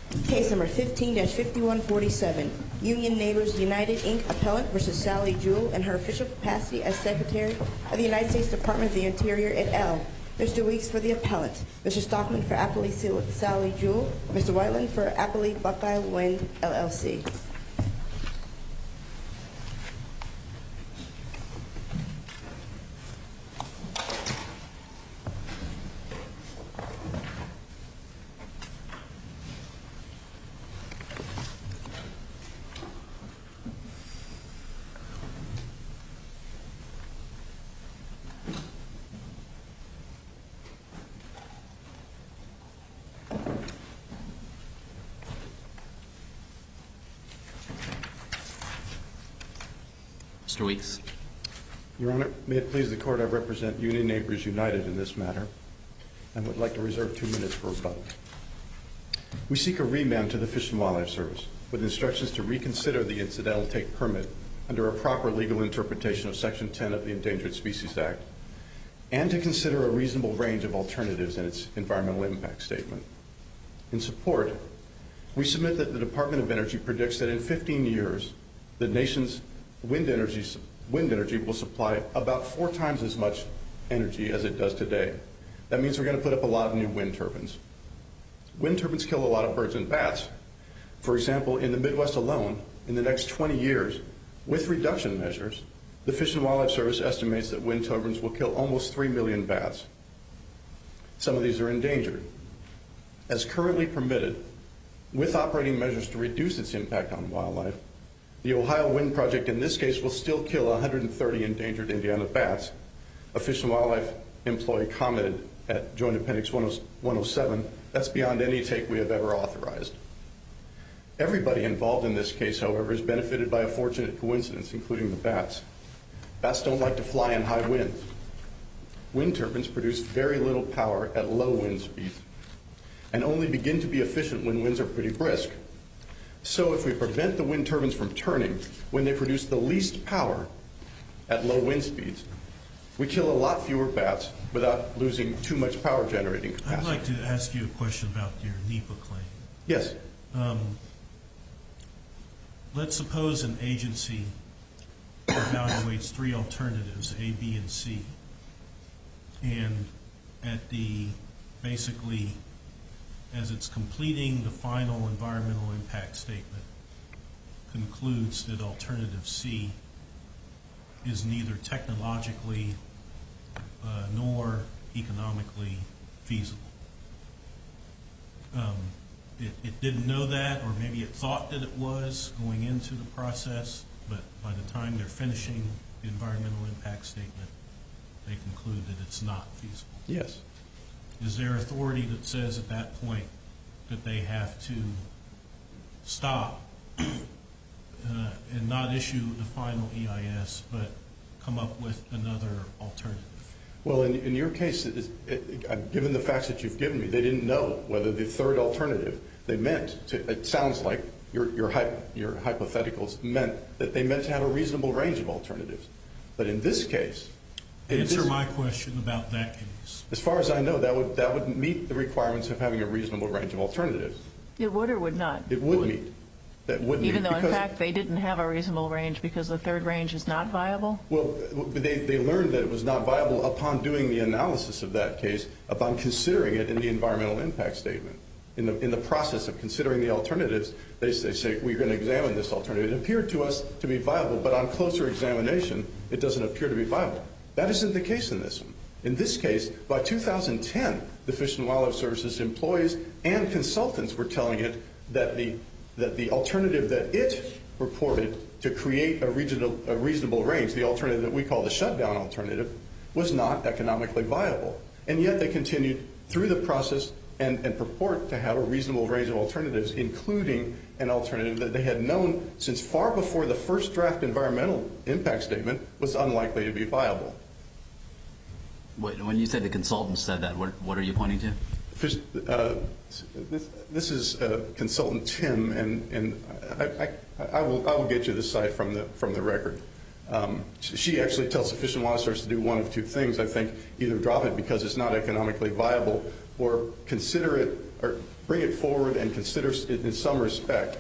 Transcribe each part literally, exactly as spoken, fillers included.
Case number fifteen dash fifty-one forty-seven, Union Neighbors United, Incorporated Appellant versus Sally Jewell in her official capacity as Secretary of the United States Department of the Interior et al. Mister Weeks for the appellant, Mister Stockman for Appellee Sally Jewell, Mister Whiteland for Appellee Buckeye Wind, L L C. Mister Weeks. Your Honor, may it please the Court, I represent Union Neighbors United in this matter and would like to reserve two minutes for rebuttal. We seek a remand to the Fish and Wildlife Service with instructions to reconsider the incidental take permit under a proper legal interpretation of Section ten of the Endangered Species Act and to consider a reasonable range of alternatives in its environmental impact statement. In support, we submit that the Department of Energy predicts that in fifteen years, the nation's Wind energy, wind energy will supply about four times as much energy as it does today. That means we're going to put up a lot of new wind turbines. Wind turbines kill a lot of birds and bats. For example, in the Midwest alone, in the next twenty years, with reduction measures, the Fish and Wildlife Service estimates that wind turbines will kill almost three million bats. Some of these are endangered. As currently permitted, with operating measures to reduce its impact on wildlife, the Ohio Wind Project in this case will still kill one hundred thirty endangered Indiana bats. A Fish and Wildlife employee commented at Joint Appendix one oh seven, that's beyond any take we have ever authorized. Everybody involved in this case, however, is benefited by a fortunate coincidence, including the bats. Bats don't like to fly in high winds. Wind turbines produce very little power at low wind speeds and only begin to be efficient when winds are pretty brisk. So if we prevent the wind turbines from turning when they produce the least power at low wind speeds, we kill a lot fewer bats without losing too much power generating capacity. I'd like to ask you a question about your NEPA claim. Yes. Um, let's suppose an agency evaluates three alternatives, A, B, and C, and at the, basically, as it's completing the final environmental impact statement, concludes that alternative C is neither technologically uh, nor economically feasible. Um, it, it didn't know that, or maybe it thought that it was going into the process, but by the time they're finishing the environmental impact statement, they conclude that it's not feasible. Yes. Is there authority that says at that point that they have to stop uh, and not issue the final E I S, but come up with another alternative? Well, in, in your case, it, it, given the facts that you've given me, they didn't know whether the third alternative, they meant to, it sounds like your, your, your hypotheticals meant that they meant to have a reasonable range of alternatives. But in this case, Answer this, my question about that case. As far as I know, that would that would meet the requirements of having a reasonable range of alternatives. It would or would not? It would meet. That would Even meet though, in fact, they didn't have a reasonable range because the third range is not viable? Well, they, they learned that it was not viable upon doing the analysis of that case, upon considering it in the environmental impact statement. In the, in the process of considering the alternatives, they, they say, we're going to examine this alternative. It appeared to us to be viable, but on closer examination, it doesn't appear to be viable. That isn't the case in this one. In this case, by two thousand ten, the Fish and Wildlife Service's employees and consultants were telling it that the that the alternative that it reported to create a, regional, a reasonable range, the alternative that we call the shutdown alternative, was not economically viable. And yet they continued through the process and, and purport to have a reasonable range of alternatives, including an alternative that they had known since far before the first draft environmental impact statement was unlikely to be viable. When you said the consultants said that, what, what are you pointing to? Fish, uh, this, this is uh, consultant Tim, and, and I, I, I, will, I will get you this side from the, from the record. Um, she actually tells the Fish and Wildlife Service to do one of two things. I think either drop it because it's not economically viable, or consider it, or bring it forward and consider it in some respect.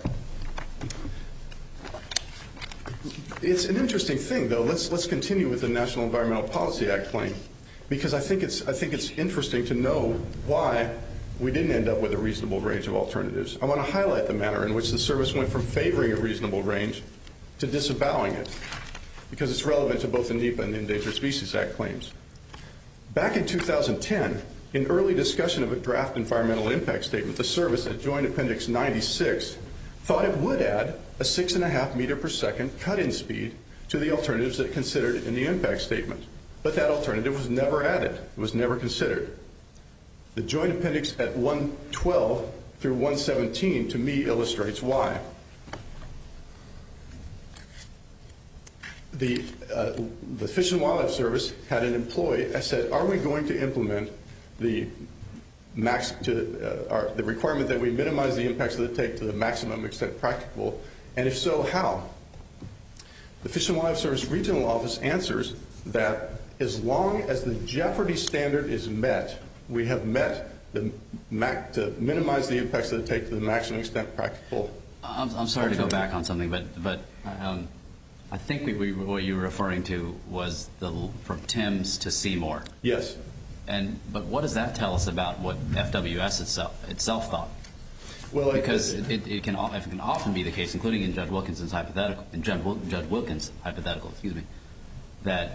It's an interesting thing, though. Let's let's continue with the National Environmental Policy Act claim, because I think it's I think it's interesting to know why we didn't end up with a reasonable range of alternatives. I want to highlight the manner in which the service went from favoring a reasonable range to disavowing it, because it's relevant to both the NEPA and the Endangered Species Act claims. Back in two thousand ten, in early discussion of a draft environmental impact statement, the service at Joint Appendix ninety-six thought it would add a six and a half meter per second cut-in speed to the alternatives that it considered in the impact statement. But that alternative was never added. It was never considered. The Joint Appendix at one twelve through one seventeen, to me, illustrates why. The, uh, the Fish and Wildlife Service had an employee that said, are we going to implement the max to uh, our, the requirement that we minimize the impacts of the take to the maximum extent practicable, and if so, how? The Fish and Wildlife Service Regional Office answers that as long as the jeopardy standard is met, we have met the mac to minimize the impacts of the take to the maximum extent practicable. I'm, I'm sorry to go back on something, but but um, I think we, we, what you were referring to was the from Timms to Seymour. Yes. And but what does that tell us about what F W S itself itself thought? Well, because it, it, it, can, it can often be the case, including in Judge Wilkinson's hypothetical, in Judge, Judge Wilkins' hypothetical, excuse me, that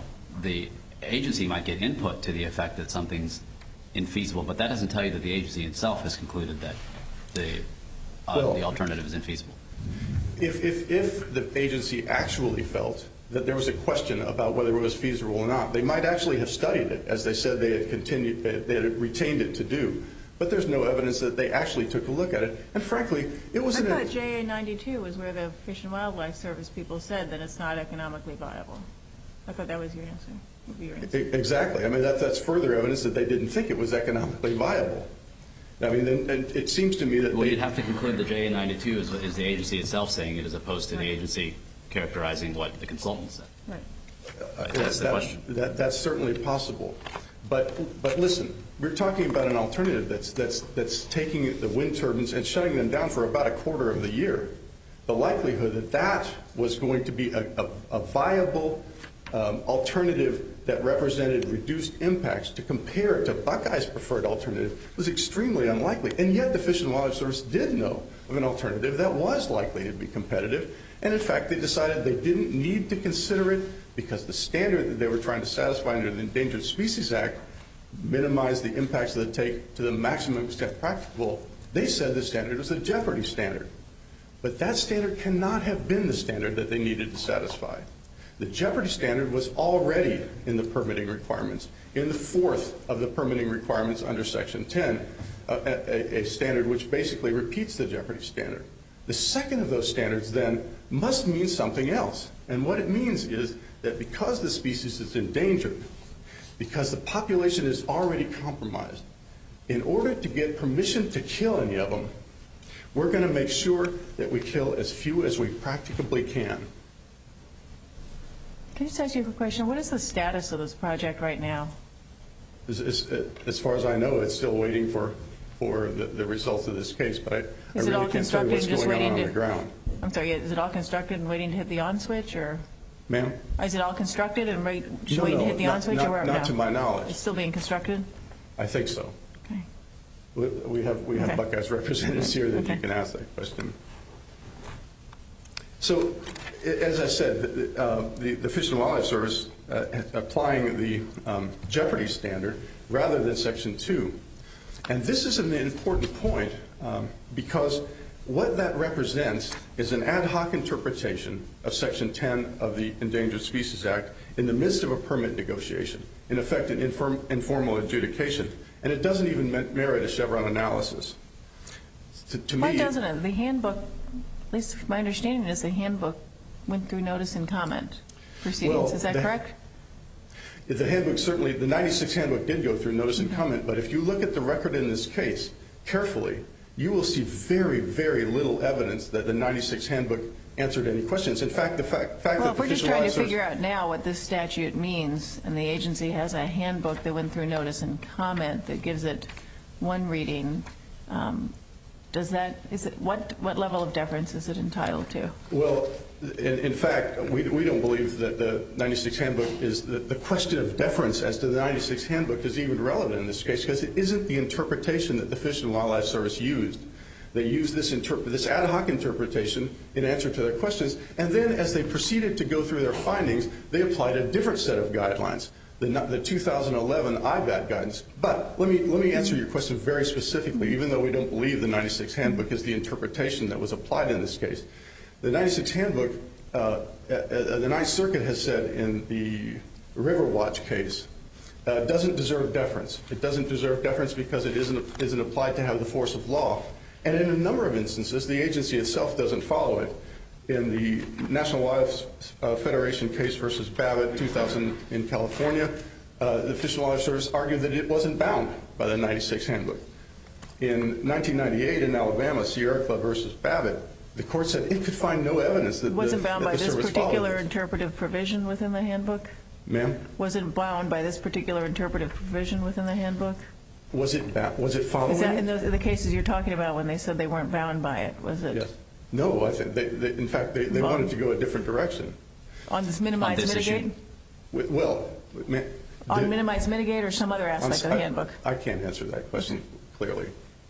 the agency might get input to the effect that something's infeasible, but that doesn't tell you that the agency itself has concluded that the uh, well, the alternative is infeasible. If, if if the agency actually felt that there was a question about whether it was feasible or not, they might actually have studied it, as they said they had continued, they had retained it to do. But there's no evidence that they actually took a look at it. And frankly, it wasn't. I thought J A ninety-two was where the Fish and Wildlife Service people said that it's not economically viable. I thought that was your answer. Would be your answer. Exactly. I mean, that, that's further evidence that they didn't think it was economically viable. I mean, and, and it seems to me that well, they, you'd have to conclude that J A ninety-two is, is the agency itself saying it, as opposed to right. the agency characterizing what the consultant said. Right. Uh, that's the that, question. That, that's certainly possible. But but listen, we're talking about an alternative that's that's that's taking the wind turbines and shutting them down for about a quarter of the year. The likelihood that that was going to be a, a, a viable um, alternative that represented reduced impacts to compare to Buckeye's preferred alternative was extremely unlikely. And yet the Fish and Wildlife Service did know of an alternative that was likely to be competitive. And in fact, they decided they didn't need to consider it because the standard that they were trying to satisfy under the Endangered Species Act minimized the impacts of the take to the maximum extent practicable. They said the standard was a jeopardy standard. But that standard cannot have been the standard that they needed to satisfy. The jeopardy standard was already in the permitting requirements, in the fourth of the permitting requirements under Section ten, uh, a, a standard which basically repeats the jeopardy standard. The second of those standards then must mean something else. And what it means is that because the species is endangered, because the population is already compromised, in order to get permission to kill any of them, we're going to make sure that we kill as few as we practicably can. Can I just ask you a quick question? What is the status of this project right now? As, as, as far as I know, it's still waiting for, for the, the results of this case, but I, I Is it really all can't tell you constructed what's and just going on waiting on to- the ground. I'm sorry, is it all constructed and waiting to hit the on switch, or Ma'am? is it all constructed and wait, just No, waiting no, to hit the not- on switch, not- or where? not no. to my knowledge. It's still being constructed? I think so. Okay. We, we have we have Okay. Buckeye's representatives here that Okay. you can ask that question. So, i- as I said, the, uh, the, the Fish and Wildlife Service uh, applying the um, jeopardy standard rather than Section two. And this is an important point um, because what that represents is an ad hoc interpretation of Section ten of the Endangered Species Act in the midst of a permit negotiation, in effect an inform, informal adjudication. And it doesn't even merit a Chevron analysis. To, to Why me, doesn't it? The handbook, at least my understanding is the handbook went through notice and comment proceedings. Well, is that the- correct? The handbook certainly, the ninety-six handbook did go through notice and comment, but if you look at the record in this case carefully, you will see very, very little evidence that the ninety-six handbook answered any questions. In fact, the fact, fact well, that the if we're just Fish and trying to Wildlife Service, figure out now what this statute means, and the agency has a handbook that went through notice and comment that gives it one reading, um, does that, is it, what, what level of deference is it entitled to? well, in, in fact, we, we don't believe that the ninety-six handbook is, the, the question of deference as to the ninety-six handbook is even relevant in this case, because it isn't the interpretation that the Fish and Wildlife Service used. They used this, interp- this ad hoc interpretation in answer to their questions, and then as they proceeded to go through their findings, they applied a different set of guidelines, the, the two thousand eleven I B A T guidance. But let me, let me answer your question very specifically, even though we don't believe the ninety-six handbook is the interpretation that was applied in this case. The ninety-six handbook, uh, uh, the Ninth Circuit has said in the Riverwatch case, uh, doesn't deserve deference. It doesn't deserve deference because it isn't, isn't applied to have the force of law. And in a number of instances, the agency itself doesn't follow it. In the National Wildlife uh, Federation case versus Babbitt, two thousand in California, uh, the Fish and Wildlife Service argued that it wasn't bound by the ninety-six handbook. In nineteen ninety-eight in Alabama, Sierra Club versus Babbitt, the court said it could find no evidence that It wasn't the, bound that by the this service particular followed it. interpretive provision within the handbook? Ma'am? Was it bound by this particular interpretive provision within the handbook? Was it ba- was it following? Is that it? in the, in the cases you're talking about when they said they weren't bound by it? Was it? Yes. No, I think they, they, in fact they, they wanted to go a different direction. On this minimize On this mitigate? issue? With- Well, ma- On the- minimize mitigate or some other aspect of the I- handbook? I can't answer that question clearly.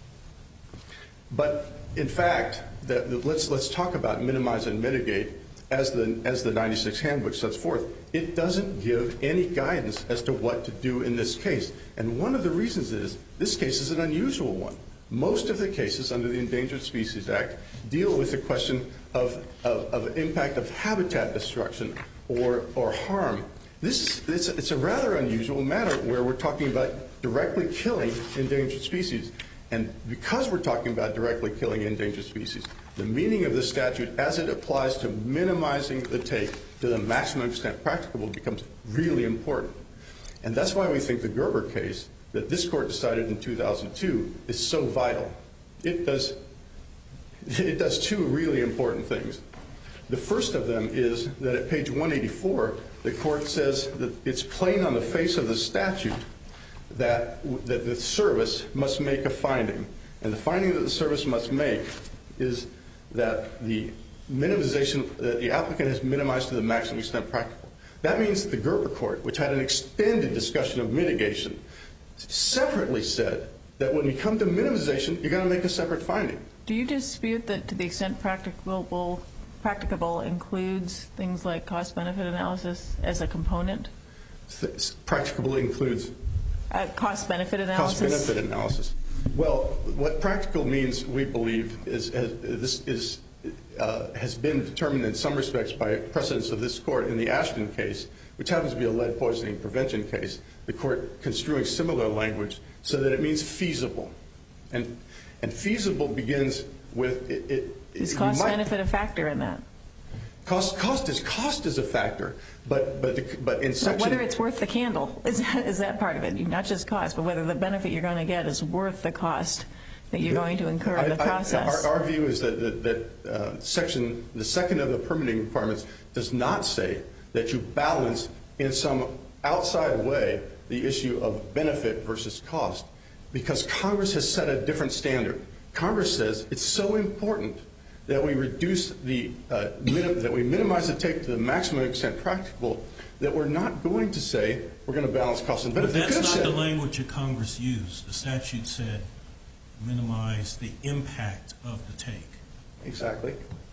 But in fact, that, that let's let's talk about minimize and mitigate as the as the ninety-six handbook sets forth. It doesn't give any guidance as to what to do in this case. And one of the reasons is this case is an unusual one. Most of the cases under the Endangered Species Act deal with the question of, of, of impact of habitat destruction or or harm. This it's, it's a rather unusual matter where we're talking about directly killing endangered species. And because we're talking about directly killing endangered species, the meaning of the statute as it applies to minimizing the take to the maximum extent practicable becomes really important. And that's why we think the Gerber case that this court decided in two thousand two is so vital. It does, it does two really important things. The first of them is that at page one eighty-four, the court says that it's plain on the face of the statute that, that the service must make a finding. And the finding that the service must make is that the minimization, that the applicant has minimized to the maximum extent practical. That means the Gerber court, which had an extended discussion of mitigation, separately said that when you come to minimization, you're going to make a separate finding. Do you dispute that to the extent practicable, practicable includes things like cost-benefit analysis as a component? Practicable includes Uh, cost-benefit analysis? cost-benefit analysis. Well, what practical means, we believe, is, is this is uh, has been determined in some respects by precedents of this court. In the Ashton case, which happens to be a lead poisoning prevention case, the court construing similar language so that it means feasible, and and feasible begins with it. it is cost-benefit a factor in that? Cost cost is cost is a factor, but but the, but in section. But whether it's worth the candle is that, is that part of it? Not just cost, but whether the benefit you're going to get is worth the cost that you're going to incur in the I, process. I, our, our view is that that, that uh, section the second of the permitting requirements does not say that you balance in some outside way the issue of benefit versus cost, because Congress has set a different standard. Congress says it's so important that we reduce the uh, minim- that we minimize the take to the maximum extent practicable, that we're not going to say we're going to balance cost and benefit. But that's not said, the language that Congress used. The statute said minimize the impact of the take. Exactly.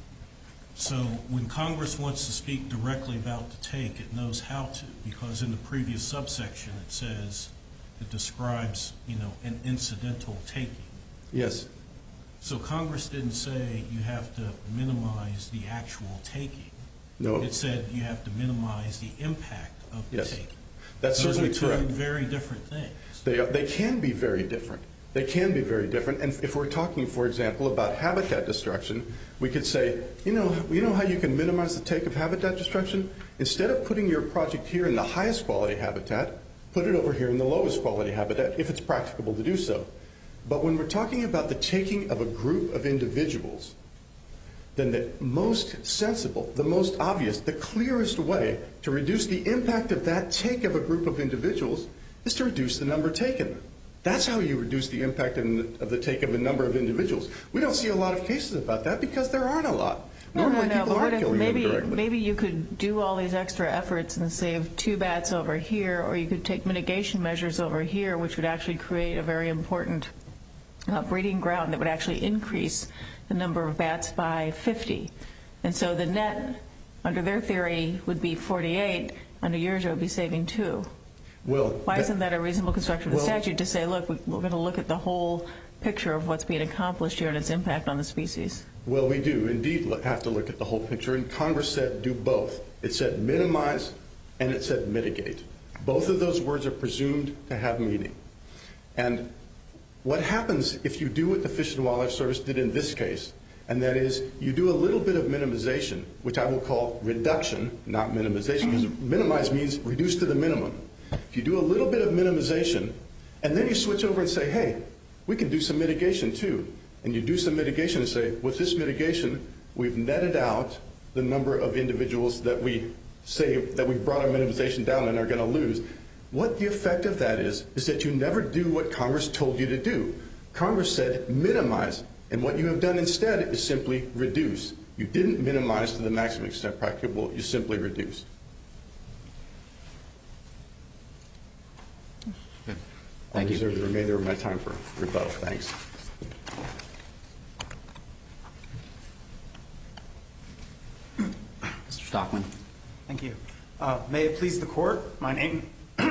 So when Congress wants to speak directly about the take, it knows how to, because in the previous subsection it says it describes, you know, an incidental taking. Yes. So Congress didn't say you have to minimize the actual taking. No. It said you have to minimize the impact of the Yes. taking. That's Those certainly are two correct. very different things. They, are, they can be very different. They can be very different. And if we're talking, for example, about habitat destruction, we could say, you know, you know how you can minimize the take of habitat destruction? Instead of putting your project here in the highest quality habitat, put it over here in the lowest quality habitat, if it's practicable to do so. But when we're talking about the taking of a group of individuals, then the most sensible, the most obvious, the clearest way to reduce the impact of that take of a group of individuals is to reduce the number taken. That's how you reduce the impact of the take of a number of individuals. We don't see a lot of cases about that because there aren't a lot. No, Normally no, no, people but aren't what if killing maybe, them directly. maybe you could do all these extra efforts and save two bats over here, or you could take mitigation measures over here, which would actually create a very important uh, breeding ground that would actually increase the number of bats by fifty. And so the net, under their theory, would be forty-eight. Under yours, it would be saving two. Well, Why that, isn't that a reasonable construction of the well, statute to say, look, we, we're going to look at the whole picture of what's being accomplished here and its impact on the species? Well, we do indeed look, have to look at the whole picture, and Congress said do both. It said minimize and it said mitigate. Both of those words are presumed to have meaning. And what happens if you do what the Fish and Wildlife Service did in this case, and that is you do a little bit of minimization, which I will call reduction, not minimization, because minimize means reduce to the minimum. If you do a little bit of minimization, and then you switch over and say, hey, we can do some mitigation too. And you do some mitigation and say, with this mitigation, we've netted out the number of individuals that we say that we've brought our minimization down and are going to lose. What the effect of that is, is that you never do what Congress told you to do. Congress said minimize, and what you have done instead is simply reduce. You didn't minimize to the maximum extent practicable, you simply reduced. Good. I'll Thank you. reserve the remainder of my time for rebuttal. Thanks. Mister Stockman. Thank you. Uh, may it please the Court, my name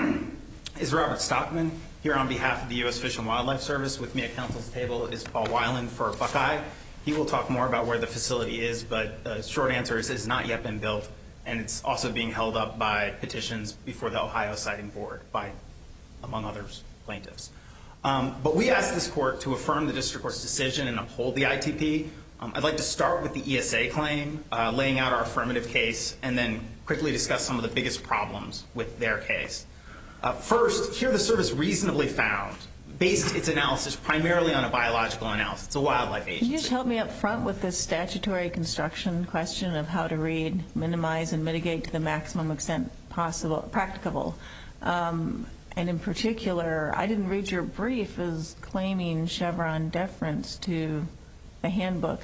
is Robert Stockman, here on behalf of the U S Fish and Wildlife Service. With me at Council's table is Paul Weiland for Buckeye. He will talk more about where the facility is, but the short answer is it has not yet been built, and it's also being held up by petitions before the Ohio Siting Board by, among others, plaintiffs. Um, but we asked this Court to affirm the District Court's decision and uphold the I T P. Um, I'd like to start with the E S A claim, uh, laying out our affirmative case, and then quickly discuss some of the biggest problems with their case. Uh, first, here the service reasonably found, based its analysis primarily on a biological analysis. It's a wildlife agency. Can you just help me up front with this statutory construction question of how to read, minimize, and mitigate to the maximum extent possible, practicable? Um, and in particular, I didn't read your brief as claiming Chevron deference to the handbook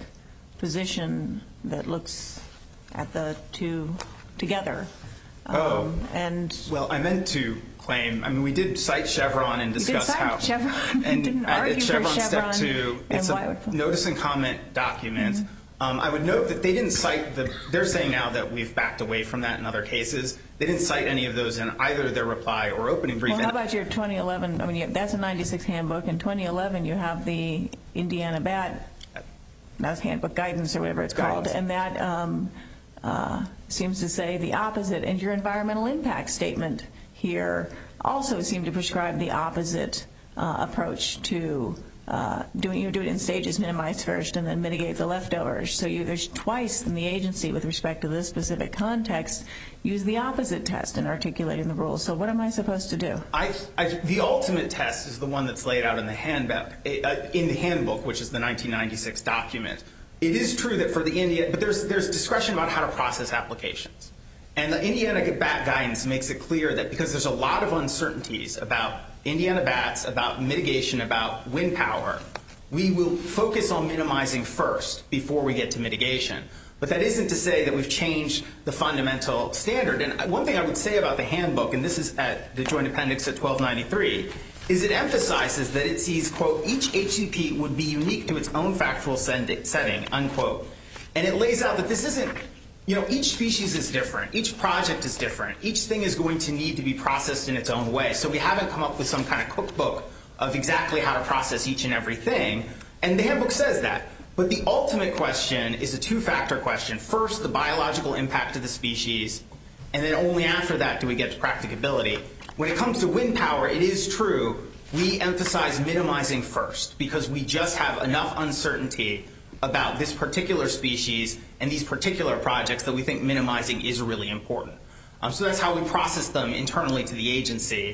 position that looks at the two together. Um, oh, and well, I meant to claim. I mean, we did cite Chevron and discuss you did cite how Chevron. and you didn't at, argue at Chevron for Chevron step two, it's a would... notice and comment document. Mm-hmm. Um, I would note that they didn't cite the. They're saying now that we've backed away from that in other cases. They didn't cite any of those in either their reply or opening brief. Well, how about your twenty eleven? I mean, you, that's a ninety-six handbook. In twenty eleven, you have the Indiana Bat. That's handbook guidance or whatever it's guidance. called, and that um, uh, seems to say the opposite. And your environmental impact statement here also seemed to prescribe the opposite uh, approach to uh, doing. You do it in stages: minimize first, and then mitigate the leftovers. So you, there's twice in the agency with respect to this specific context use the opposite test in articulating the rules. So what am I supposed to do? I, I, the ultimate test is the one that's laid out in the handbook, uh, in the handbook, which is the nineteen ninety-six document. It is true that for the Indiana, but there's there's discretion about how to process applications, and the Indiana Bat guidance makes it clear that because there's a lot of uncertainties about Indiana bats, about mitigation, about wind power, we will focus on minimizing first before we get to mitigation. But that isn't to say that we've changed the fundamental standard. And one thing I would say about the handbook, and this is at the Joint Appendix at twelve ninety-three, is it emphasizes that it sees, quote, each H C P would be unique to its own factual setting, unquote. And it lays out that this isn't, you know, each species is different. Each project is different. Each thing is going to need to be processed in its own way. So we haven't come up with some kind of cookbook of exactly how to process each and every thing. And the handbook says that. But the ultimate question is a two-factor question. First, the biological impact of the species, and then only after that do we get to practicability. When it comes to wind power, it is true we emphasize minimizing first because we just have enough uncertainty about this particular species and these particular projects that we think minimizing is really important. Um, so that's how we process them internally to the agency.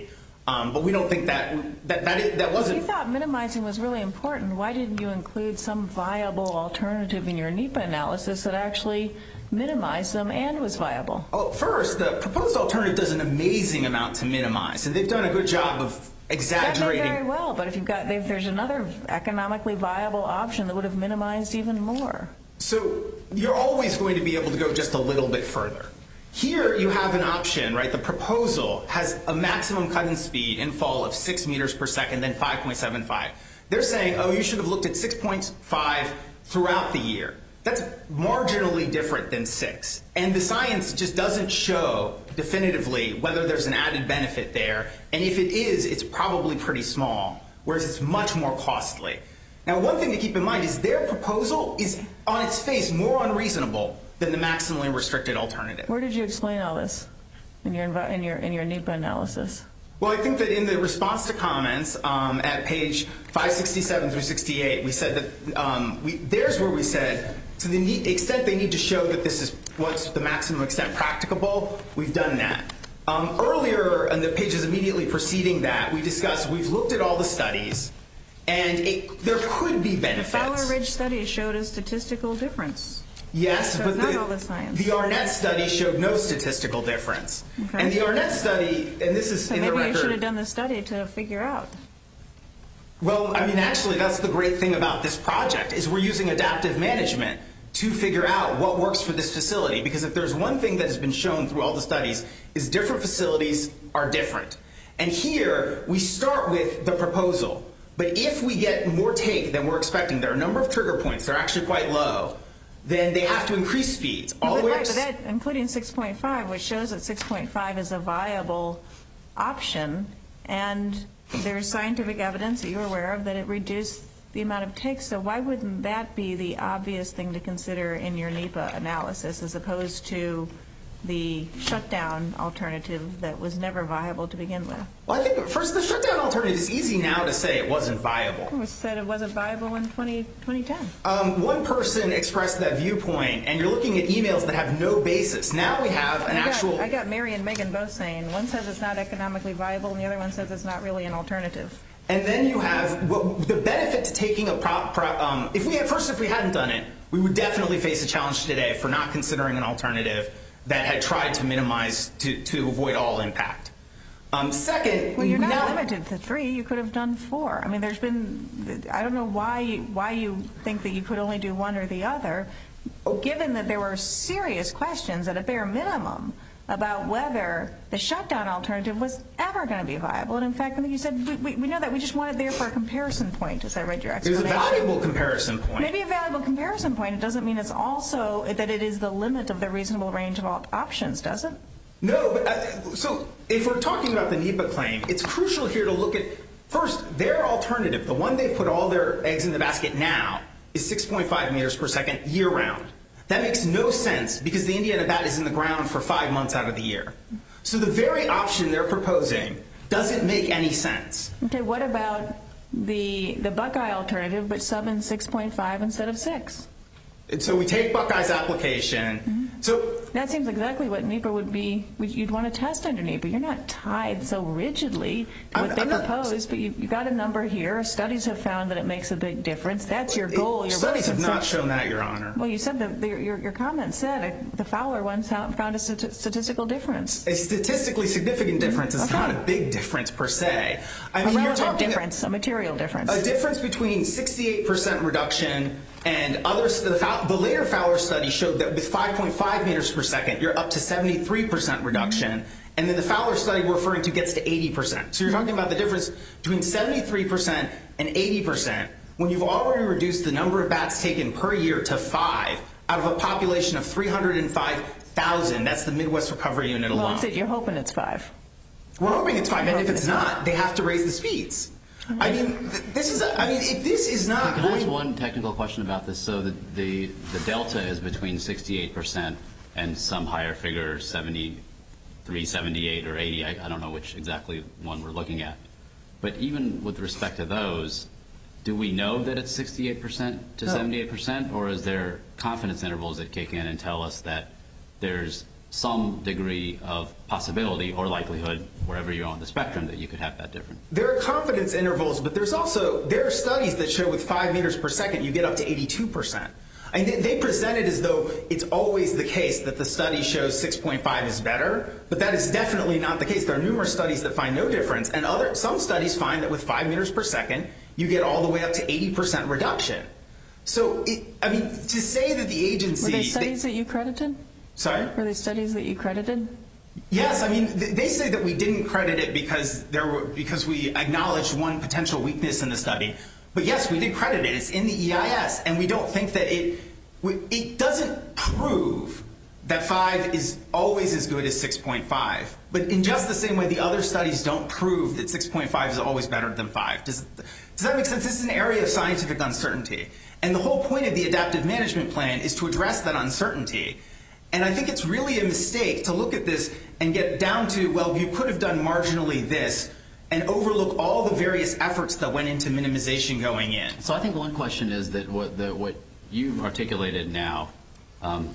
Um, but we don't think that that that, is, that wasn't. If you thought minimizing was really important, why didn't you include some viable alternative in your NEPA analysis that actually minimized them and was viable? Oh, first, the proposed alternative does an amazing amount to minimize, and they've done a good job of exaggerating. That may very well, but if you've got if there's another economically viable option that would have minimized even more. So you're always going to be able to go just a little bit further. Here you have an option, right? The proposal has a maximum cut-in speed in fall of six meters per second, then five point seven five. They're saying, oh, you should have looked at six point five throughout the year. That's marginally different than six. And the science just doesn't show definitively whether there's an added benefit there. And if it is, it's probably pretty small, whereas it's much more costly. Now, one thing to keep in mind is their proposal is on its face more unreasonable than the maximally restricted alternative. Where did you explain all this in your in your in your NEPA analysis? Well, I think that in the response to comments um, at page five sixty-seven through sixty-eight, we said that um, we, there's where we said to the extent they need to show that this is what's the maximum extent practicable, we've done that. Um, earlier in the pages immediately preceding that, we discussed we've looked at all the studies, and it, there could be benefits. The Fowler Ridge study showed a statistical difference. Yes, so but it's not the, all the, science. the Arnett study showed no statistical difference. Okay. And the Arnett study, and this is so in the record. Maybe you should have done the study to figure out. Well, I mean, actually, that's the great thing about this project is we're using adaptive management to figure out what works for this facility. Because if there's one thing that has been shown through all the studies is different facilities are different. And here we start with the proposal. But if we get more take than we're expecting, there are a number of trigger points. They're actually quite low. Then they have to increase speeds. All but, the way right, up but that, including six point five, which shows that six point five is a viable option. And there's scientific evidence that you're aware of that it reduced the amount of take. So why wouldn't that be the obvious thing to consider in your NEPA analysis as opposed to the shutdown alternative that was never viable to begin with? Well, I think first the shutdown alternative is easy now to say it wasn't viable. It was said it wasn't viable in twenty ten. Um, one person expressed that viewpoint, and you're looking at emails that have no basis. Now we have an I got, actual... I got Mary and Megan both saying one says it's not economically viable and the other one says it's not really an alternative. And then you have what, the benefit to taking a prop... Pro, um, if we had, first, if we hadn't done it, we would definitely face a challenge today for not considering an alternative that had tried to minimize, to, to avoid all impact. Um, second, well, you're not now, limited to three. You could have done four. I mean, there's been, I don't know why why you think that you could only do one or the other, given that there were serious questions at a bare minimum about whether the shutdown alternative was ever going to be viable. And in fact, I think you said, we, we, we know that. We just wanted there for a comparison point, as I read your explanation. It was a valuable comparison point. Maybe a valuable comparison point. It doesn't mean it's also that it is the limit of the reasonable range of op- options, does it? No, but uh, so if we're talking about the NEPA claim, it's crucial here to look at, first, their alternative, the one they put all their eggs in the basket now, is six point five meters per second year-round. That makes no sense because the Indiana bat is in the ground for five months out of the year. So the very option they're proposing doesn't make any sense. Okay, what about the the Buckeye alternative, but sub in six point five instead of six? And so we take Buckeye's application. Mm-hmm. So that seems exactly what NEPA would be. You'd want to test under NEPA. You're not tied so rigidly to what I'm, they I'm propose, not, but you, you've got a number here. Studies have found that it makes a big difference. That's your goal. It, your studies have not shown that, Your Honor. Well, you said that the, your, your comment said the Fowler one found a st- statistical difference. A statistically significant difference is okay. Not a big difference per se. I mean, a you're talking difference, a material difference. A difference between sixty-eight percent reduction and others. The, the later Fowler study showed that with five point five meters per second, you're up to seventy-three percent reduction. Mm-hmm. And then the Fowler study we're referring to gets to eighty percent. So you're talking about the difference between seventy-three percent and eighty percent when you've already reduced the number of bats taken per year to five out of a population of three hundred five thousand. That's the Midwest Recovery Unit alone. Well, it's, you're hoping it's five. We're hoping it's five, and if it's not, they have to raise the speeds. I mean, this is. A, I mean, if this is not. Can I ask one technical question about this? So the the, the delta is between sixty-eight percent and some higher figure, seventy-three, seventy-eight, or eighty. I, I don't know which exactly one we're looking at. But even with respect to those, do we know that it's sixty-eight percent to no. seventy-eight percent, or is there confidence intervals that kick in and tell us that there's some degree of possibility or likelihood, wherever you're on the spectrum, that you could have that difference. There are confidence intervals, but there's also, there are studies that show with five meters per second you get up to eighty-two percent. I mean, they present it as though it's always the case that the study shows six point five is better, but that is definitely not the case. There are numerous studies that find no difference, and other some studies find that with five meters per second, you get all the way up to eighty percent reduction. So, it, I mean, to say that the agency... Were they studies they, that you credited? Sorry? Were they studies that you credited? Yes, I mean, they say that we didn't credit it because there were because we acknowledged one potential weakness in the study. But yes, we did credit it. It's in the E I S, and we don't think that it it doesn't prove that five is always as good as six point five. But in just the same way, the other studies don't prove that six point five is always better than five. Does does that make sense? This is an area of scientific uncertainty, and the whole point of the adaptive management plan is to address that uncertainty. And I think it's really a mistake to look at this and get down to, well, you could have done marginally this and overlook all the various efforts that went into minimization going in. So I think one question is that what, the, what you articulated now um,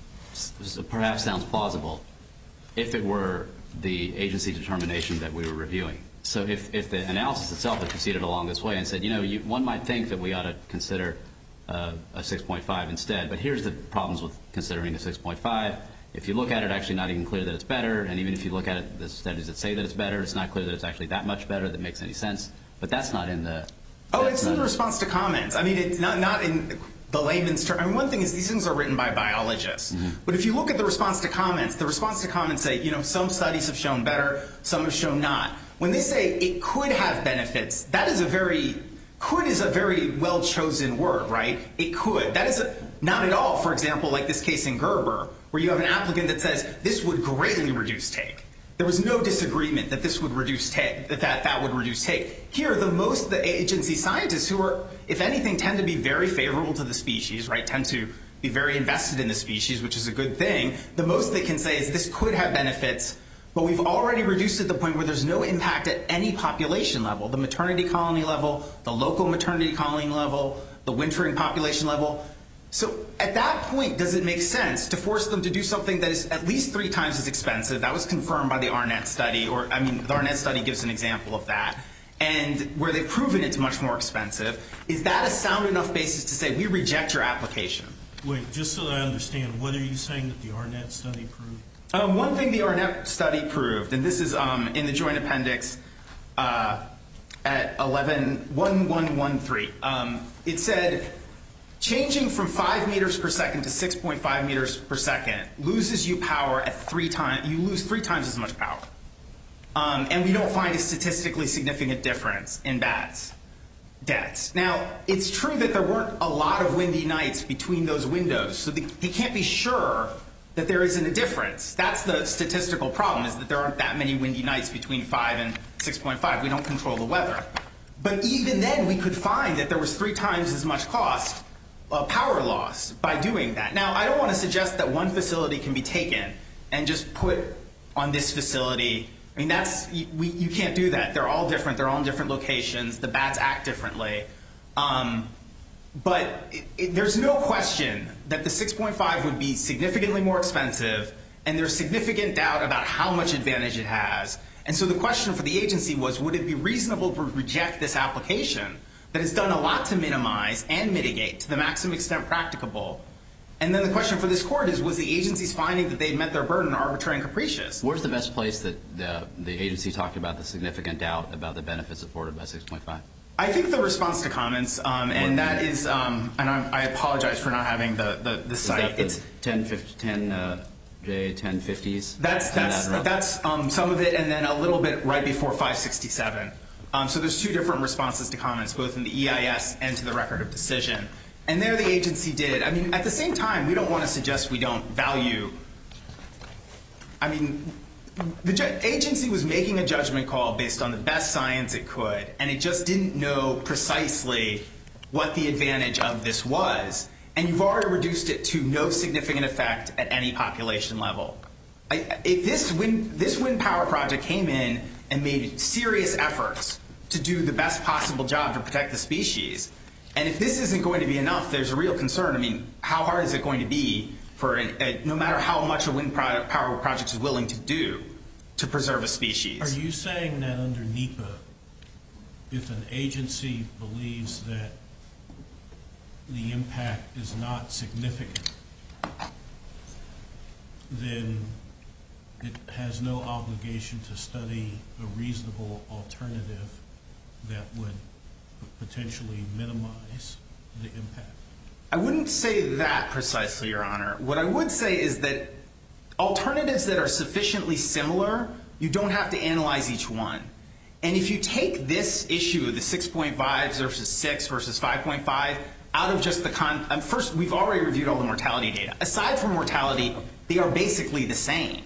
perhaps sounds plausible if it were the agency determination that we were reviewing. So if, if the analysis itself had proceeded along this way and said, you know, you, one might think that we ought to consider Uh, a six point five instead, but here's the problems with considering a six point five. If you look at it, actually not even clear that it's better, and even if you look at it, the studies that say that it's better, it's not clear that it's actually that much better that makes any sense. But that's not in the... Oh, it's in the response to comments. I mean, it's not, not in the layman's term. I mean, one thing is these things are written by biologists. Mm-hmm. But if you look at the response to comments, the response to comments say, you know, some studies have shown better, some have shown not. When they say it could have benefits, that is a very... Could is a very well-chosen word, right? It could. That is a, not at all, for example, like this case in Gerber, where you have an applicant that says this would greatly reduce take. There was no disagreement that this would reduce take, that that, that would reduce take. Here, the most the agency scientists who are, if anything, tend to be very favorable to the species, right, tend to be very invested in the species, which is a good thing. The most they can say is this could have benefits, but we've already reduced it to the point where there's no impact at any population level, the maternity colony level, the local maternity colony level, the wintering population level. So at that point, does it make sense to force them to do something that is at least three times as expensive? That was confirmed by the Arnett study, or I mean, the Arnett study gives an example of that, and where they've proven it's much more expensive. Is that a sound enough basis to say we reject your application? Wait, just so I understand, what are you saying that the Arnett study proved? Um, one thing the Arnett study proved, and this is um, in the joint appendix uh, at eleven one one one three, um, it said changing from five meters per second to six point five meters per second loses you power at three times. You lose three times as much power, um, and we don't find a statistically significant difference in bats deaths. Now, it's true that there weren't a lot of windy nights between those windows, so they, they can't be sure that there isn't a difference. That's the statistical problem, is that there aren't that many windy nights between five and six point five. We don't control the weather. But even then, we could find that there was three times as much cost, uh, power loss, by doing that. Now, I don't want to suggest that one facility can be taken and just put on this facility. I mean, that's we, you can't do that. They're all different. They're all in different locations. The bats act differently. Um, But it, it, there's no question that the six point five would be significantly more expensive, and there's significant doubt about how much advantage it has. And so the question for the agency was, would it be reasonable to reject this application that has done a lot to minimize and mitigate to the maximum extent practicable? And then the question for this court is, was the agency's finding that they'd met their burden arbitrary and capricious? Where's the best place that the, the agency talked about the significant doubt about the benefits afforded by six point five? I think the response to comments, um, and that is, um, and I'm, I apologize for not having the, the, the site. Is that the it's ten J ten fifties? That's that's that's um, some of it, and then a little bit right before five sixty-seven. Um, so there's two different responses to comments, both in the E I S and to the record of decision. And there the agency did. I mean, at the same time, we don't want to suggest we don't value. I mean, the ju- agency was making a judgment call based on the best science it could, and it just didn't know precisely what the advantage of this was. And you've already reduced it to no significant effect at any population level. I, if this wind, this wind power project came in and made serious efforts to do the best possible job to protect the species, and if this isn't going to be enough, there's a real concern. I mean, how hard is it going to be for an, a, no matter how much a wind pro- power project is willing to do to preserve a species. Are you saying that under NEPA, if an agency believes that the impact is not significant, then it has no obligation to study a reasonable alternative that would potentially minimize the impact? I wouldn't say that precisely, Your Honor. What I would say is that alternatives that are sufficiently similar, you don't have to analyze each one. And if you take this issue, the six point five versus six versus five point five, out of just the con... Um, first, we've already reviewed all the mortality data. Aside from mortality, they are basically the same.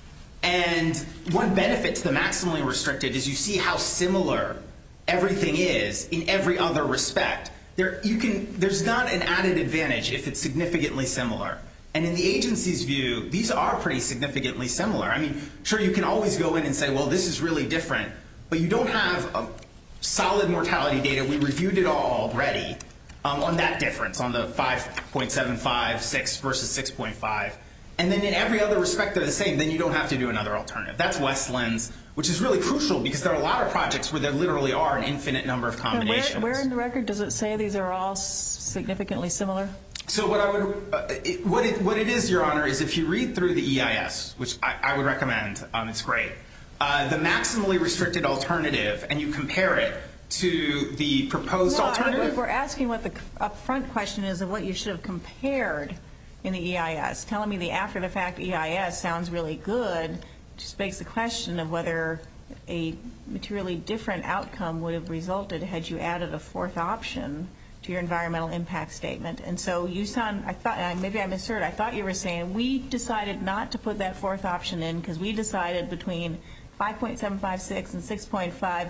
And one benefit to the maximally restricted is you see how similar everything is in every other respect. There, you can, there's not an added advantage if it's significantly similar. And in the agency's view, these are pretty significantly similar. I mean, sure, you can always go in and say, well, this is really different. But you don't have a solid mortality data. We reviewed it all already um, on that difference, on the five point seven five, six versus six point five. And then in every other respect they're the same. Then you don't have to do another alternative. That's Westlands, which is really crucial because there are a lot of projects where there literally are an infinite number of combinations. Where, where in the record does it say these are all significantly similar? So what I would, uh, it, what it what it is, Your Honor, is if you read through the E I S, which I, I would recommend, um, it's great. Uh, the maximally restricted alternative, and you compare it to the proposed no, alternative. We're asking what the upfront question is of what you should have compared in the E I S. Telling me the after-the-fact E I S sounds really good just begs the question of whether a materially different outcome would have resulted had you added a fourth option to your environmental impact statement. And so you sound, I thought, maybe I misheard, I thought you were saying we decided not to put that fourth option in because we decided between five point seven five six and six point five,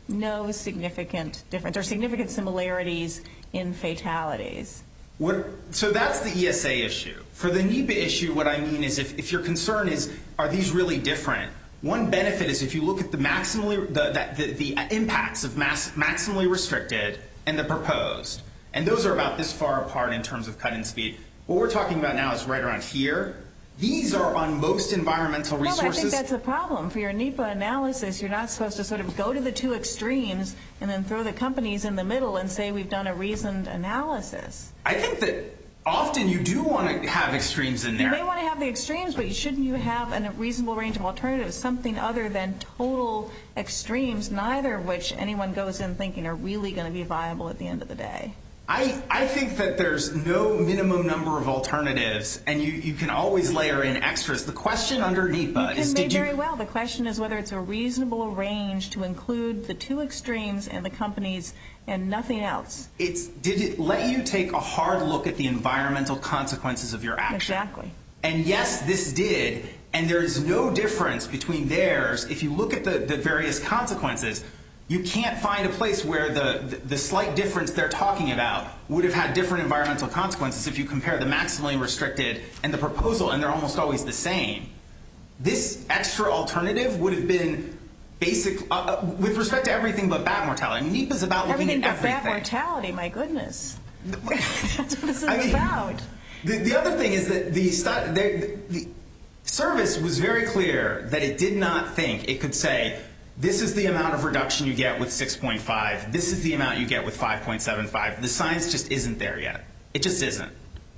no significant difference or significant similarities in fatalities. What, so that's the E S A issue. For the NEPA issue, what I mean is if, if your concern is, are these really different? One benefit is if you look at the maximally the, the, the impacts of mass, maximally restricted and the proposed, and those are about this far apart in terms of cut-in speed. What we're talking about now is right around here. These are on most environmental resources. No, but I think that's the problem. For your NEPA analysis, you're not supposed to sort of go to the two extremes and then throw the companies in the middle and say we've done a reasoned analysis. I think that often you do want to have extremes in there. You may want to have the extremes, but shouldn't you have a reasonable range of alternatives, something other than total extremes, neither of which anyone goes in thinking are really going to be viable at the end of the day? I, I think that there's no minimum number of alternatives, and you, you can always layer in extras. The question under NEPA is, did you... Very well. The question is whether it's a reasonable range to include the two extremes and the companies and nothing else. It's, did it let you take a hard look at the environmental consequences of your action? Exactly. And yes, this did, and there is no difference between theirs. If you look at the, the various consequences, you can't find a place where the, the, the slight difference they're talking about would have had different environmental consequences if you compare the maximally restricted and the proposal, and they're almost always the same. This extra alternative would have been basic, uh, with respect to everything but bat mortality. NEPA's about looking everything at but everything. Bat mortality, my goodness. That's what this is I mean, about. The, the other thing is that the, the, the service was very clear that it did not think it could say, this is the amount of reduction you get with six point five. This is the amount you get with five point seven five. The science just isn't there yet. It just isn't.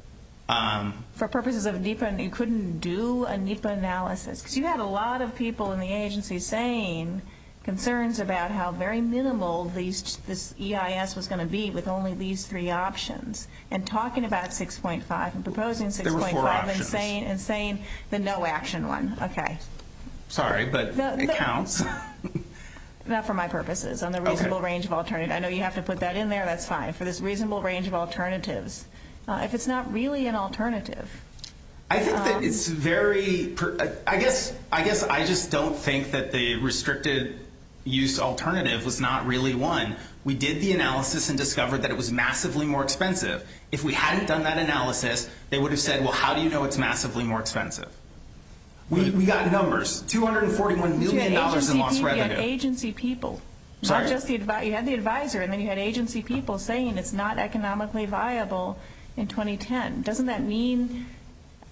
Um, For purposes of NEPA, you couldn't do a NEPA analysis because you had a lot of people in the agency saying concerns about how very minimal these, this E I S was going to be with only these three options, and talking about six point five and proposing six point five and saying and saying the no action one. Okay. Sorry, but the, the, it counts. Not for my purposes. On the reasonable okay. range of alternatives. I know you have to put that in there. That's fine. For this reasonable range of alternatives. Uh, if it's not really an alternative. I think um, that it's very, I guess, I guess I just don't think that the restricted use alternative was not really one. We did the analysis and discovered that it was massively more expensive. If we hadn't done that analysis, they would have said, well, how do you know it's massively more expensive? We, we got numbers, two hundred forty-one million dollars in lost people, revenue. You had agency people. Sorry? Not just the advi- you had the advisor, and then you had agency people saying it's not economically viable in twenty ten. Doesn't that mean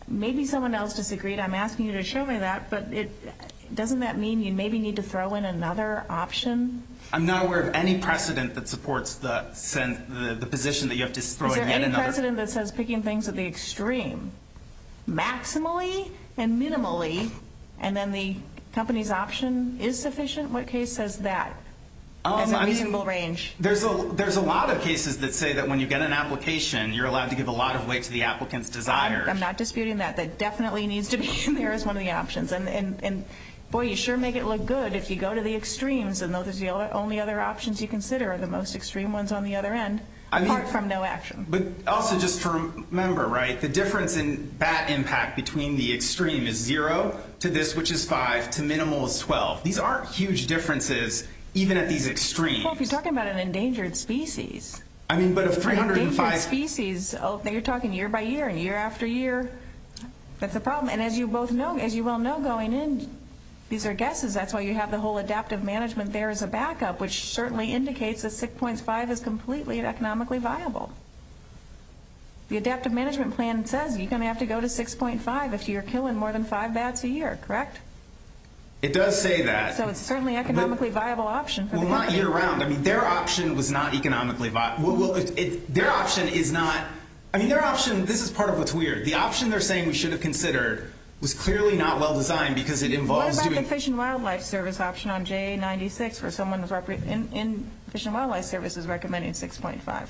maybe someone else disagreed. I'm asking you to show me that, but it doesn't that mean you maybe need to throw in another option? I'm not aware of any precedent that supports the the, the position that you have to throw in yet another. Is there any precedent that says picking things at the extreme, maximally and minimally, and then the company's option is sufficient? What case says that um, as a I reasonable mean, range? There's a there's a lot of cases that say that when you get an application, you're allowed to give a lot of weight to the applicant's desires. I'm, I'm not disputing that. That definitely needs to be in there as one of the options. And and and. Boy, you sure make it look good if you go to the extremes, and those are the only other options you consider are the most extreme ones on the other end, I apart mean, from no action. But also just to remember, right, the difference in bat impact between the extreme is zero to this, which is five, to minimal is twelve. These aren't huge differences, even at these extremes. Well, if you're talking about an endangered species. I mean, but if three hundred five... An endangered species, oh, you're talking year by year and year after year. That's a problem. And as you both know, as you well know going in, these are guesses. That's why you have the whole adaptive management there as a backup, which certainly indicates that six point five is completely economically viable. The adaptive management plan says you're going to have to go to six point five if you're killing more than five bats a year, correct? It does say that. So it's certainly an economically but, viable option for well, the company. Well, not year-round. I mean, their option was not economically viable. Well, well it, it, their option is not... I mean, their option, this is part of what's weird. The option they're saying we should have considered was clearly not well designed because it involves doing... What about the Fish and Wildlife Service option on J A ninety-six where someone was rep- in, in Fish and Wildlife Service is recommending six point five?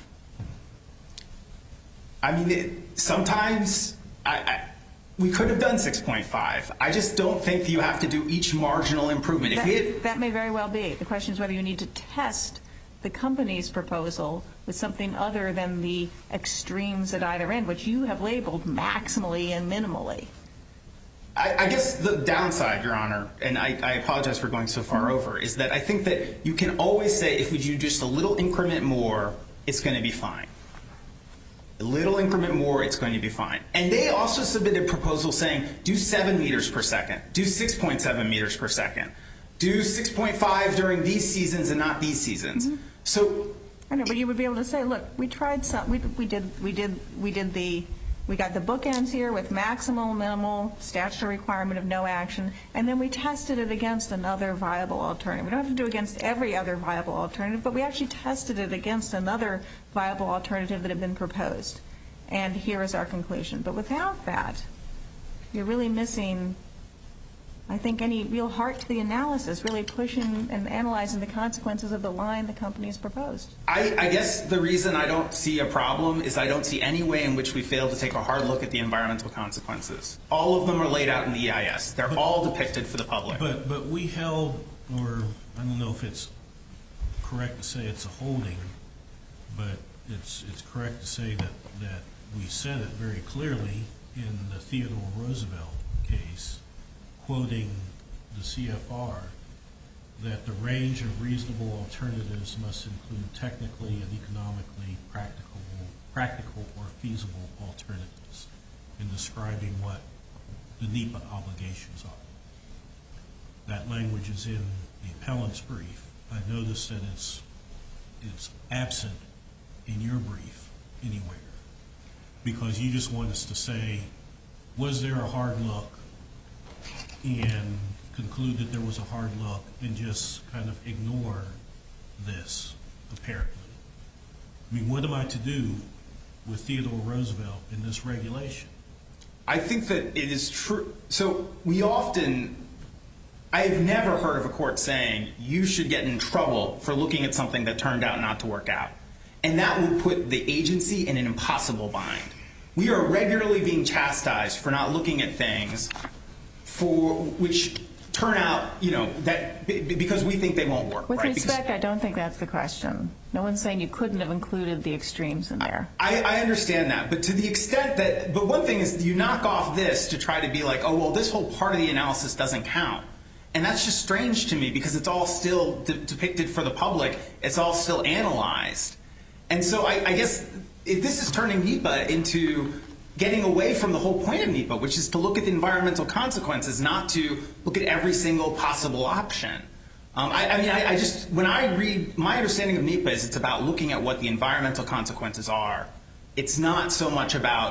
I mean, it, sometimes I, I, we could have done six point five. I just don't think you have to do each marginal improvement. That, if we had, that may very well be. The question is whether you need to test the company's proposal with something other than the extremes at either end, which you have labeled maximally and minimally. I, I guess the downside, Your Honor, and I, I apologize for going so far mm-hmm. over, is that I think that you can always say if we do just a little increment more, it's going to be fine. A little increment more, it's going to be fine. And they also submitted proposals saying do seven meters per second, do six point seven meters per second, do six point five during these seasons and not these seasons. Mm-hmm. So I know, but you would be able to say, look, we tried some, we, we did, we did, we did the. We got the bookends here with maximal, minimal, statutory requirement of no action, and then we tested it against another viable alternative. We don't have to do it against every other viable alternative, but we actually tested it against another viable alternative that had been proposed. And here is our conclusion. But without that, you're really missing, I think, any real heart to the analysis, really pushing and analyzing the consequences of the line the company has proposed. I, I guess the reason I don't see a problem is I don't see any way in which we fail to take a hard look at the environmental consequences. All of them are laid out in the E I S. They're but, all depicted for the public. But but we held, or I don't know if it's correct to say it's a holding, but it's it's correct to say that, that we said it very clearly in the Theodore Roosevelt case, quoting the C F R, that the range of reasonable alternatives must include technically and economically practical, practical or feasible alternatives in describing what the NEPA obligations are. That language is in the appellant's brief. I noticed that it's it's absent in your brief anywhere because you just want us to say, was there a hard look, and conclude that there was a hard look and just kind of ignore this, apparently. I mean, what am I to do with Theodore Roosevelt in this regulation? I think that it is true. So we often, I've never heard of a court saying you should get in trouble for looking at something that turned out not to work out. And that would put the agency in an impossible bind. We are regularly being chastised for not looking at things for which turn out, you know, that because we think they won't work. With right? respect, because I don't think that's the question. No one's saying you couldn't have included the extremes in there. I, I understand that, but to the extent that, but one thing is you knock off this to try to be like, oh, well, this whole part of the analysis doesn't count. And that's just strange to me because it's all still de- depicted for the public. It's all still analyzed. And so I, I guess if this is turning NEPA into getting away from the whole point of NEPA, which is to look at the environmental consequences, not to look at every single possible option. Um, I, I mean, I, I just, when I read, my understanding of NEPA is it's about looking at what the environmental consequences are. It's not so much about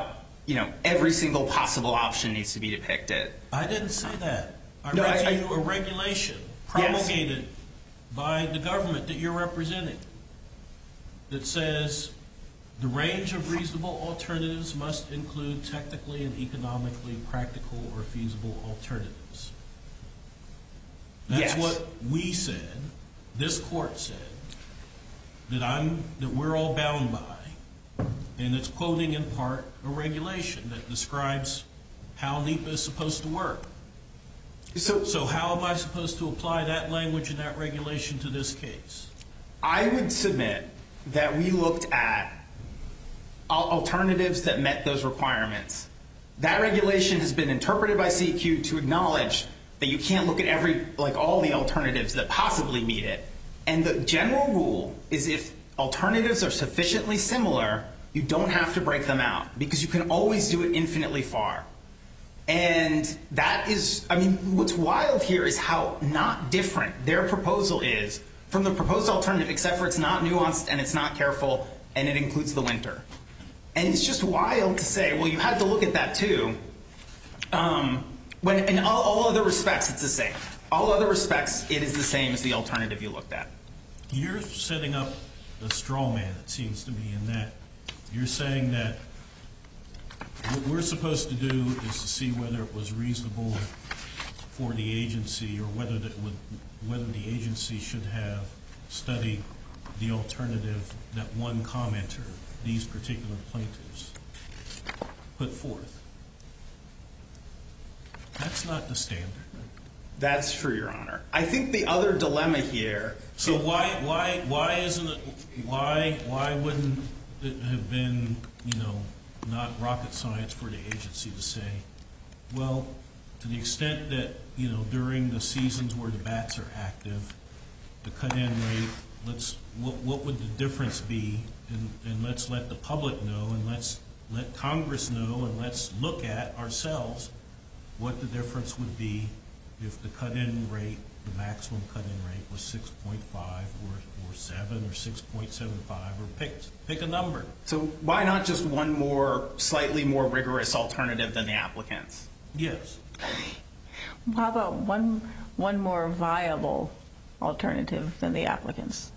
you know, every single possible option needs to be depicted. I didn't say that. I No, read I- you a regulation promulgated yes. by the government that you're representing that says the range of reasonable alternatives must include technically and economically practical or feasible alternatives. That's yes. what we said, this court said, that I'm that we're all bound by, and it's quoting in part a regulation that describes how NEPA is supposed to work. So, so how am I supposed to apply that language and that regulation to this case? I would submit that we looked at alternatives that met those requirements. That regulation has been interpreted by C E Q to acknowledge that you can't look at every, like all the alternatives that possibly meet it. And the general rule is if alternatives are sufficiently similar, you don't have to break them out because you can always do it infinitely far. And that is, I mean, what's wild here is how not different their proposal is from the proposed alternative, except for it's not nuanced and it's not careful and it includes the winter. And it's just wild to say, well, you had to look at that too. Um, when in all, all other respects, it's the same. All other respects, it is the same as the alternative you looked at. You're setting up a straw man, it seems to me, in that you're saying that what we're supposed to do is to see whether it was reasonable for the agency or whether that would, whether the agency should have studied the alternative that one commenter, these particular plaintiffs, put forth. That's not the standard. That's true, Your Honor. I think the other dilemma here. So why why why isn't it why why wouldn't it have been, you know, not rocket science for the agency to say, well, to the extent that, you know, during the seasons where the bats are active, the cut-in rate, let's what what would the difference be, and, and let's let the public know, and let's let Congress know, and let's look at ourselves what the difference would be if the cut-in rate, the maximum cut-in rate was six point five or, or seven or six point seven five, or pick, pick a number. So why not just one more, slightly more rigorous alternative than the applicants? Yes. How about one, one more viable alternative than the applicants?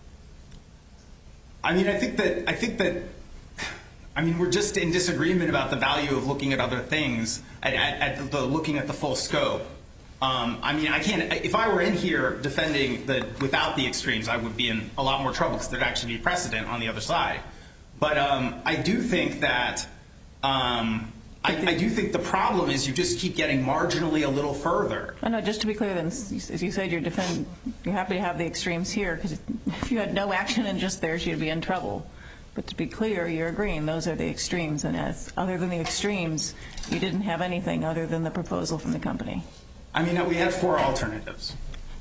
I mean, I think that, I think that, I mean, we're just in disagreement about the value of looking at other things, at, at, at the, looking at the full scope. Um, I mean, I can't, if I were in here defending the, without the extremes, I would be in a lot more trouble because there'd actually be precedent on the other side. But um, I do think that, um, I, I do think the problem is you just keep getting marginally a little further. I know, just to be clear then, as you said, you're, defend, you're happy to have the extremes here, because if you had no action and just theirs, you'd be in trouble. But to be clear, you're agreeing those are the extremes, and as other than the extremes, you didn't have anything other than the proposal from the company. I mean, we had four alternatives.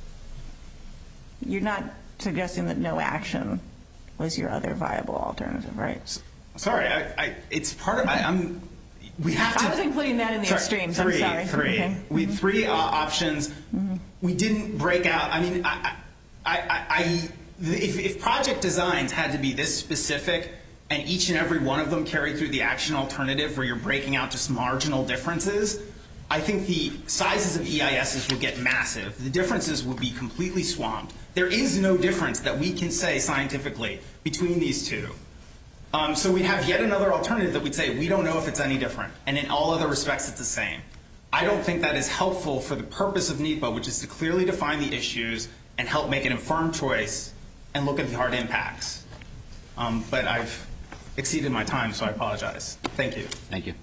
You're not suggesting that no action was your other viable alternative, right? Sorry, I, I, it's part of, I, I'm, we have to. I was including that in the sorry, extremes, three, I'm sorry. Three, okay. We mm-hmm. three uh, options. Mm-hmm. We didn't break out, I mean, I, I, I, I if, if project designs had to be this specific and each and every one of them carried through the action alternative where you're breaking out just marginal differences, I think the sizes of E I Ss would get massive. The differences would be completely swamped. There is no difference that we can say scientifically between these two. Um, so we'd have yet another alternative that we'd say, we don't know if it's any different. And in all other respects, it's the same. I don't think that is helpful for the purpose of NEPA, which is to clearly define the issues and help make an informed choice and look at the hard impacts. Um, but I've exceeded my time, so I apologize. Thank you. Thank you.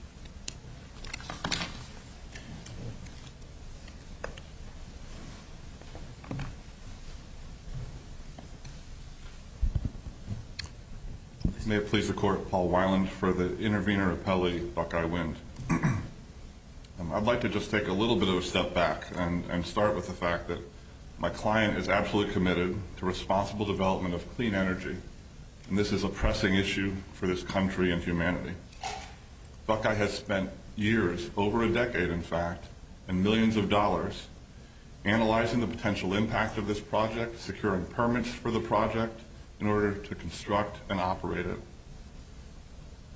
May it please the Court, Paul Weiland for the intervener appellee, Buckeye Wind. um, I'd like to just take a little bit of a step back and, and start with the fact that my client is absolutely committed to responsible development of clean energy, and this is a pressing issue for this country and humanity. Buckeye has spent years, over a decade in fact, and millions of dollars analyzing the potential impact of this project, securing permits for the project, in order to construct and operate it.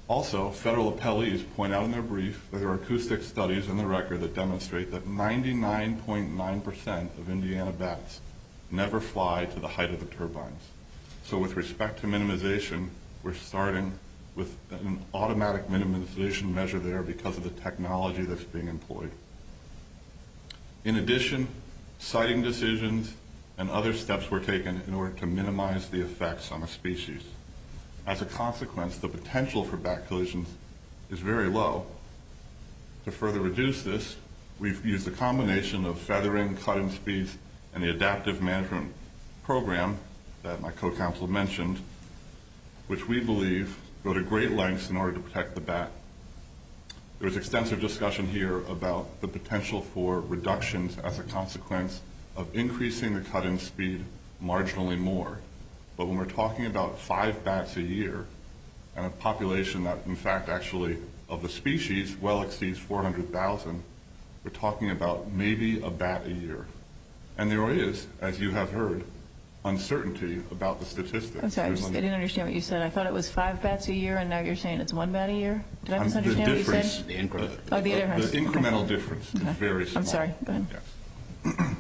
Also, federal appellees point out in their brief that there are acoustic studies in the record that demonstrate that ninety-nine point nine percent of Indiana bats never fly to the height of the turbines. So with respect to minimization, we're starting with an automatic minimization measure there because of the technology that's being employed. In addition, siting decisions and other steps were taken in order to minimize the effects on a species. As a consequence, the potential for bat collisions is very low. To further reduce this, we've used a combination of feathering, cutting speeds, and the adaptive management program that my co-counsel mentioned, which we believe go to great lengths in order to protect the bat. There was extensive discussion here about the potential for reductions as a consequence of increasing the cut-in speed marginally more. But when we're talking about five bats a year and a population that, in fact, actually of the species well exceeds four hundred thousand, we're talking about maybe a bat a year. And there is, as you have heard, uncertainty about the statistics. I'm sorry, I, just, I didn't understand what you said. I thought it was five bats a year, and now you're saying it's one bat a year? Did I misunderstand um, what you said? The increment. Uh, oh, the difference. The incremental okay. difference okay. is very small. I'm sorry, go ahead. Yes.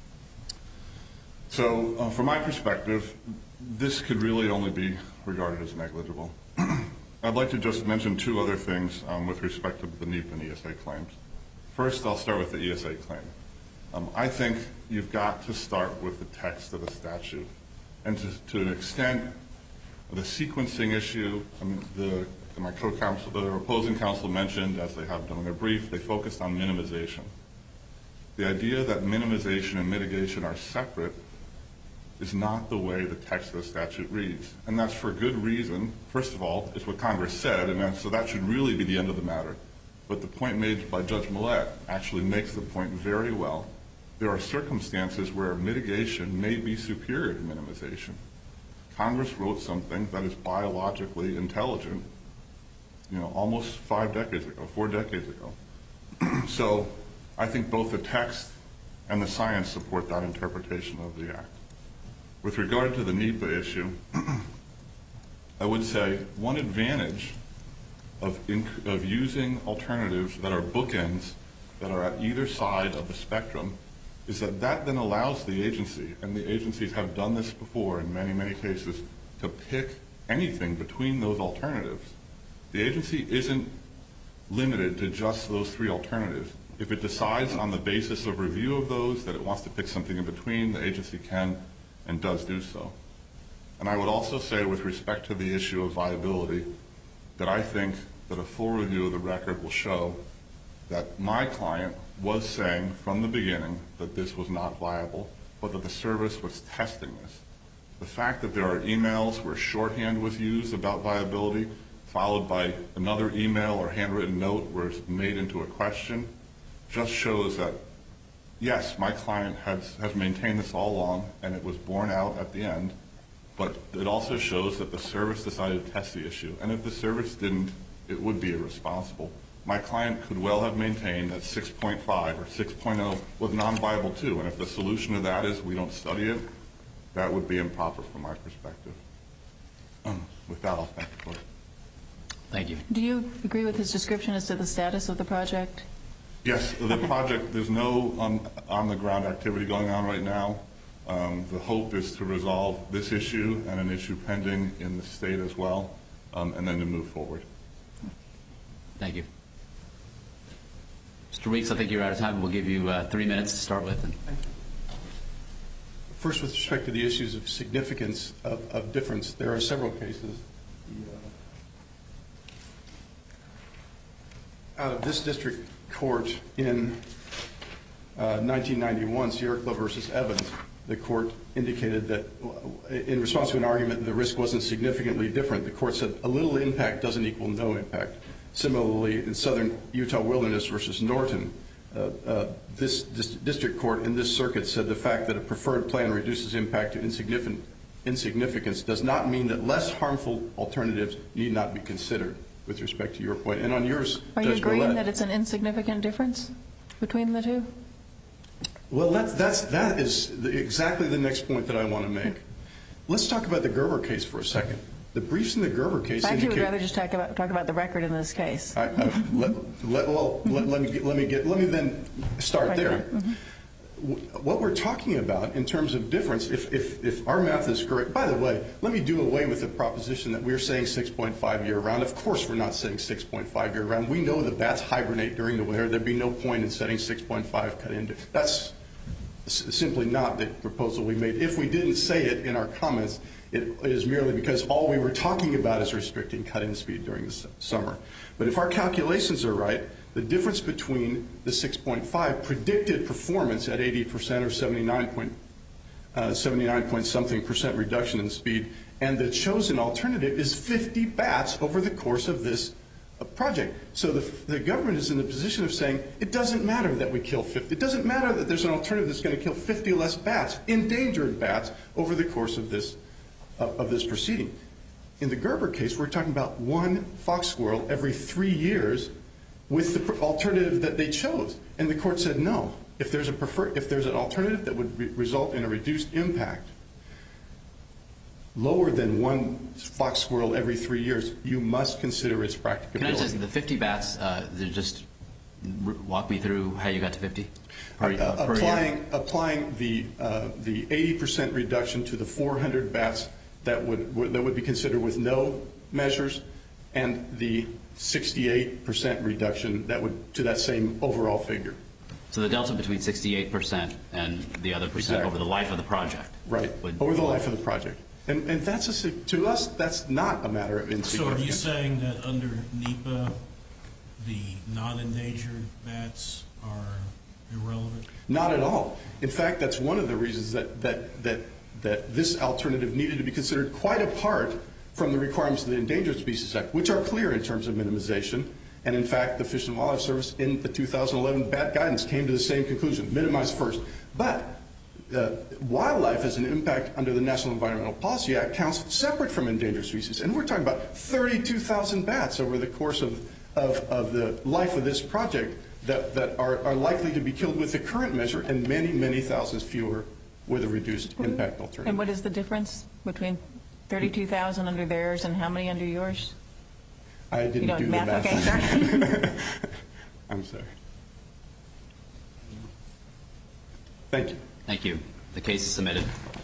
So, uh, from my perspective, this could really only be regarded as negligible. I'd like to just mention two other things um, with respect to the NEPA and E S A claims. First, I'll start with the E S A claim. Um, I think you've got to start with the text of the statute. And to, to an extent, the sequencing issue, I mean, the, my co-counsel, the opposing counsel mentioned, as they have done in their brief, they focused on minimization. The idea that minimization and mitigation are separate is not the way the text of the statute reads. And that's for good reason. First of all, it's what Congress said, and that, so that should really be the end of the matter. But the point made by Judge Millett actually makes the point very well. There are circumstances where mitigation may be superior to minimization. Congress wrote something that is biologically intelligent, you know, almost five decades ago, four decades ago. So I think both the text and the science support that interpretation of the Act. With regard to the NEPA issue, I would say one advantage of, inc- of using alternatives that are bookends, that are at either side of the spectrum, is that that then allows the agency, and the agencies have done this before in many, many cases, to pick anything between those alternatives. The agency isn't limited to just those three alternatives. If it decides on the basis of review of those that it wants to pick something in between, the agency can and does do so. And I would also say with respect to the issue of viability, that I think that a full review of the record will show that my client was saying from the beginning that this was not viable, but that the service was testing this. The fact that there are emails where shorthand was used about viability, followed by another email or handwritten note where it's made into a question, just shows that, yes, my client has, has maintained this all along, and it was borne out at the end, but it also shows that the service decided to test the issue. And if the service didn't, it would be irresponsible. My client could well have maintained that six point five or six point oh was non-viable too, and if the solution to that is we don't study it, that would be improper from my perspective. Um, with that, I'll thank the court. Thank you. Do you agree with his description as to the status of the project? Yes, the project, there's no on, on-the-ground activity going on right now. Um, the hope is to resolve this issue and an issue pending in the state as well, um, and then to move forward. Thank you. Mister Weeks, I think you're out of time. We'll give you uh, three minutes to start with. Thank you. First, with respect to the issues of significance of, of difference, there are several cases. Out of this district court in uh, nineteen ninety-one, Sierra Club versus Evans, the court indicated that in response to an argument the risk wasn't significantly different, the court said a little impact doesn't equal no impact. Similarly, in Southern Utah Wilderness versus Norton, uh, uh, this, this district court in this circuit said the fact that a preferred plan reduces impact to insignificant, insignificance does not mean that less harmful alternatives need not be considered, with respect to your point. And on yours, Are you Judge agreeing Millett, that it's an insignificant difference between the two? well, that's, that's, that is the, exactly the next point that I want to make. Let's talk about the Gerber case for a second. The briefs in the Gerber case I actually would indicate- rather just talk about talk about the record in this case. I, I, let, let, well, let, let me get, let me get let me then start Right there. there. Mm-hmm. What we're talking about in terms of difference, if, if, if our math is correct, by the way, let me do away with the proposition that we're saying six point five year round. Of course we're not saying six point five year round. We know that bats hibernate during the winter. There'd be no point in setting six point five cut into. That's s- simply not the proposal we made. If we didn't say it in our comments, it is merely because all we were talking about is restricting cut-in speed during the s- summer. But if our calculations are right, the difference between the six point five predicted performance at eighty percent or seventy-nine point, uh, seventy-nine point something percent reduction in speed and the chosen alternative is fifty bats over the course of this uh, project. So the, the government is in the position of saying it doesn't matter that we kill fifty. It doesn't matter that there's an alternative that's going to kill fifty less bats, endangered bats, over the course of this, uh, of this proceeding. In the Gerber case, we're talking about one fox squirrel every three years with the alternative that they chose. And the court said no. If there's, a prefer, if there's an alternative that would re result in a reduced impact lower than one fox squirrel every three years, you must consider its practicability. Can I just, the fifty bats, uh, just walk me through how you got to fifty? Per, uh, per applying year? applying the uh, the eighty percent reduction to the four hundred bats that would, would that would be considered with no measures, and the sixty-eight percent reduction that would to that same overall figure. So the delta between sixty-eight percent and the other percent Exactly. over the life of the project. Right, would, over the life of the project. And, and that's a, to us, that's not a matter of So insignificance. are you saying that under NEPA, the non-endangered bats are irrelevant? Not at all. In fact, that's one of the reasons that, that, that, that this alternative needed to be considered quite apart from the requirements of the Endangered Species Act, which are clear in terms of minimization. And in fact, the Fish and Wildlife Service in the two thousand eleven bat guidance came to the same conclusion, minimize first. But uh, wildlife as an impact under the National Environmental Policy Act counts separate from endangered species. And we're talking about thirty-two thousand bats over the course of, of, of the life of this project that, that are, are likely to be killed with the current measure, and many, many thousands fewer with a reduced impact alternative. And what is the difference between thirty-two thousand under theirs and how many under yours? I didn't You don't do the math? math. Okay, sorry. I'm sorry. Thank you. Thank you. The case is submitted.